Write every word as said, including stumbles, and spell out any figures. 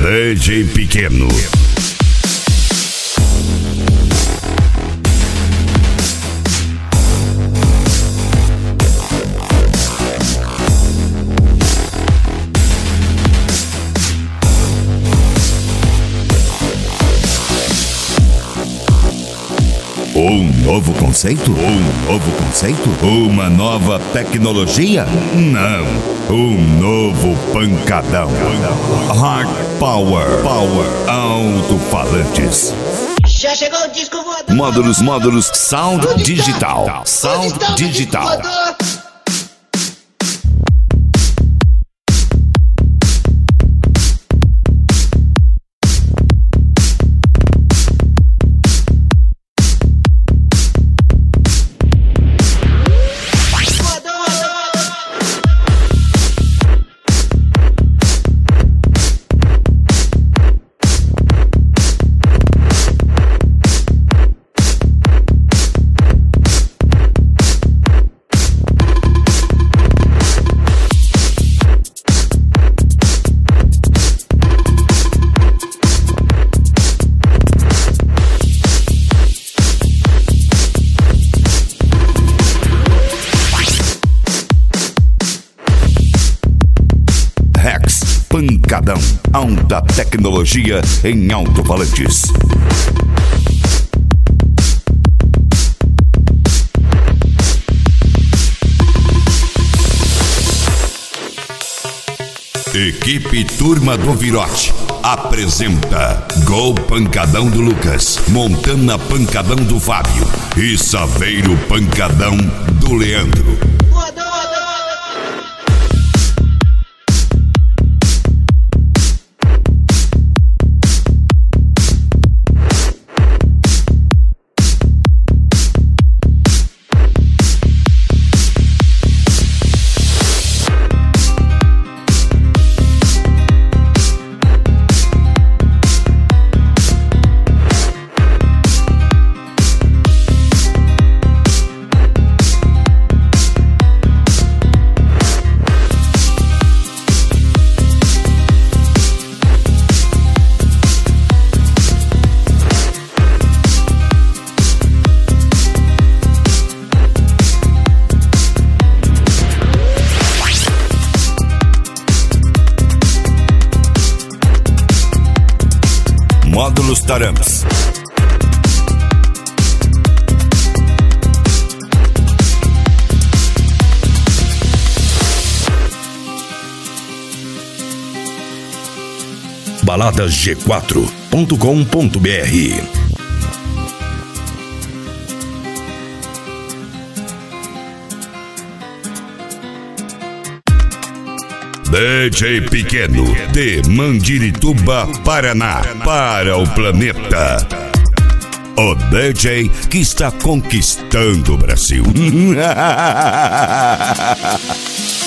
D J Pequeno. Um novo conceito? Um novo conceito? Uma nova tecnologia? Não, um novo pancadão. Hard Power, Power, alto-falantes. Já chegou o disco voador. Módulos, módulos, Sound Digital. Sound Digital. Pancadão, alta tecnologia em alto-falantes. Equipe Turma do Virote apresenta Gol Pancadão do Lucas, Montana Pancadão do Fábio e Saveiro Pancadão do Leandro. Módulos Tarampes. baladas g quatro ponto com ponto br. D J Pequeno, de Mandirituba, Paraná, para o planeta. O D J que está conquistando o Brasil.